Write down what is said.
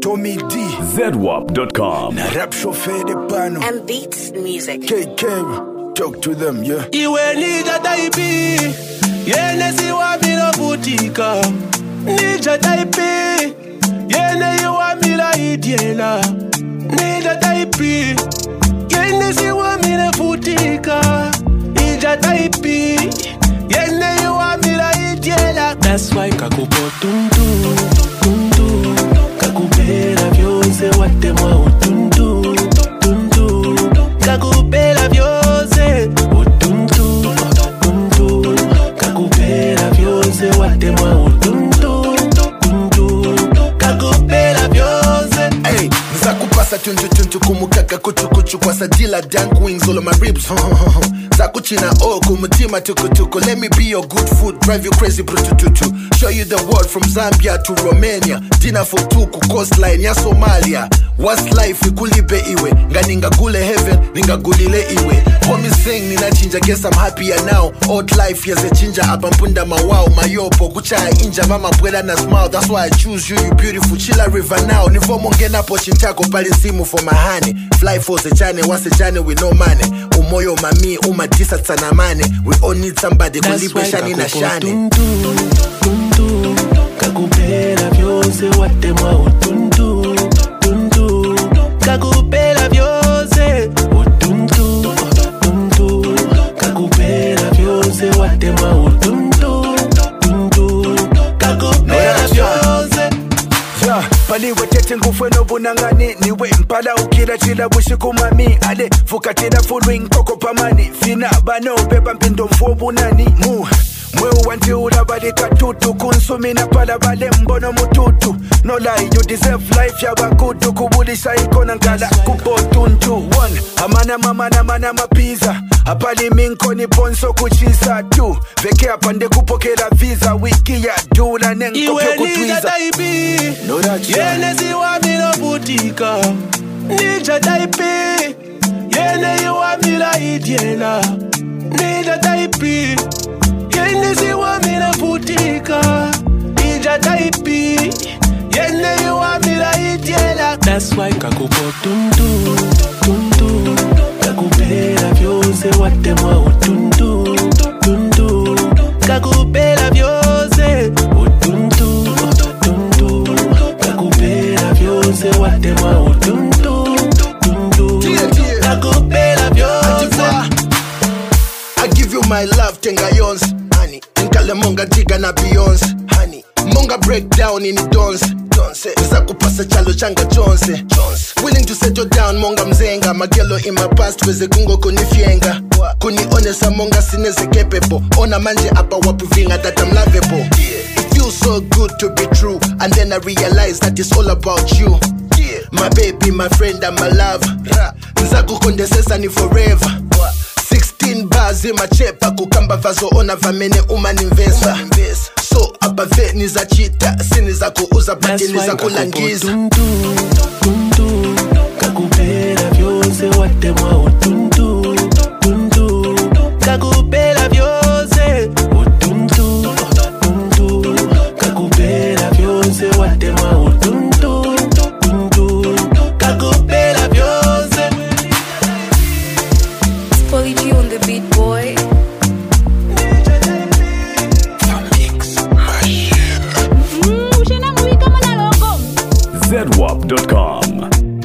Tommy D, ZWAP.com. na rap chauffeur de pano. And beats music. KK, talk to them, yeah. Iwe nija taipi, yene siwa mila butika. Nija taipi, yene iwa mila idiena. Nija taipi, yene siwa mila butika. Nija taipi, yene iwa mila idiena. That's why kakupo tuntu, tuntu. Kakupela vyose watemwa utuntu, tuntu. Kakupela vyose utuntu, tuntu. Kakupela vyose watemwa utuntu, tuntu. Kakupela vyose. Hey, zakupasa tuntu kumukaka kuchu kwa sadila dank wings all of my ribs. Zakuchina kumutima tukutuku. Let me be your good food, drive you crazy brutututu. Show you the world from Zambia to Romania. Dinner for tuku, coastline ya Somalia. What's life ikulibe iwe. Nga gule heaven, gulile iwe. Homie sing ninachinja, guess I'm happier now. Old life yaze chinja abampunda mawao. Mayopo kuchaya inja mama pwela na smile. That's why I choose you, you beautiful. Chilla river now. Nifomo ngena po chintako pali simu for my honey. Fly for se chane, wase chane with no money. Umoyo mami, umadisa tsanamane. We all need somebody kulibe shani na shani. Tuntu, kakupela vyose watemwa utuntu, tuntu. Kakupela vyose utuntu, tuntu. Kakupela vyose watemwa utuntu, tuntu. Kakupela vyose. Yeah, paliwe tete ngufwe no bunangani. Niwe mpala ukila chila wishiku mami. Ale, fukatila full wing koko pamani. Fina bano beba mpindo mfubu nani. Mwe wanti ulabalika tutu. Kunsumina pala bale mbono mututu. No lie, you deserve life ya wakutu. Kubulisha ikona ngala kupo tuntu. One, amana mapiza. Apali minko ni ponso kuchisa tu. Veke apande kupokela visa. Wiki ya dula nengo pyo kutwiza. Iwe nija taipi, No that yene siwa mila butika. Nija taipi, yene iwa mila idiena. Nija taipi, yene siwa mila butika. Nija taipi, yene iwa mila idiena. That's why kakupo tuntu, tuntu. Kakupela vyose watemwa utuntu, tuntu. Kakupela vyose utuntu, tuntu. Kakupela vyose watemwa utuntu, tuntu. Kakupela vyose. I give you my love, tenga yons, honey. Nkale monga diga na Beyonce, honey. Monga break down in dons, zakupasa chalo changa chonse. Willing to settle down, monga mzenga. Magelo in my past, weze kungo kunifienga. Kunionesa monga sineze capable. Ona manje apa wapuvinga that I'm lovable. It feels so good to be true, and then I realize that it's all about you. My baby, my friend, and my love. Nzakukondesesa ni forever. 16 bars in my chepa kukamba vazo ona vamene umaninvesa. So abave niza chita siniza kuuza pati niza kulangiza. Tuntu, tuntu. Kakupela vyose watemwa utuntu, tuntu. Kakupela vyose utuntu, tuntu. Kakupela vyose watemwa utuntu, tuntu. Kakupela vyose. Polly G on the beat, boy. ZWAP.com.